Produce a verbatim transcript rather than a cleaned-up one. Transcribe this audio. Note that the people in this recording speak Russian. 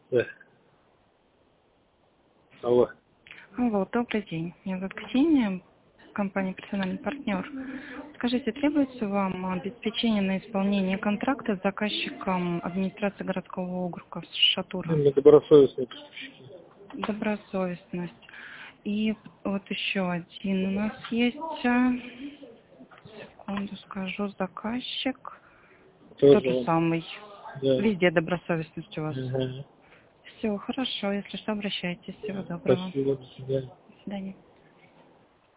Да. Алло. Алло, добрый день. Меня зовут Ксения, компания «Персональный партнер». Скажите, требуется вам обеспечение на исполнение контракта с заказчиком администрации городского округа Шатура? Мы добросовестные поставщики. Добросовестность. И вот еще один у нас есть. а, Секунду скажу, заказчик. Тот Тоже же он. самый. Да. Везде добросовестность у вас. Ага. Все, хорошо. Если что, обращайтесь. Всего доброго. Спасибо, до свидания. До свидания.